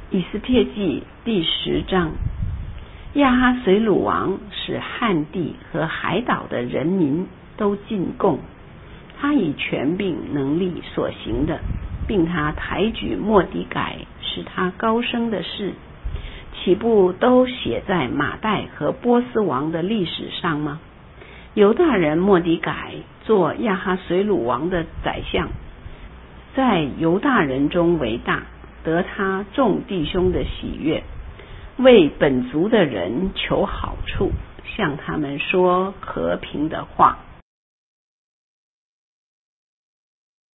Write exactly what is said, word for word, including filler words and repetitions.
以斯帖记第十章，亚哈随鲁王使汉地和海岛的人民都进贡，他以权柄能力所行的，并他抬举末底改使他高升的事，岂不都写在马代和波斯王的历史上吗？犹大人末底改做亚哈随鲁王的宰相，在犹大人中为大，得他众弟兄的喜悦，为本族的人求好处，向他们说和平的话。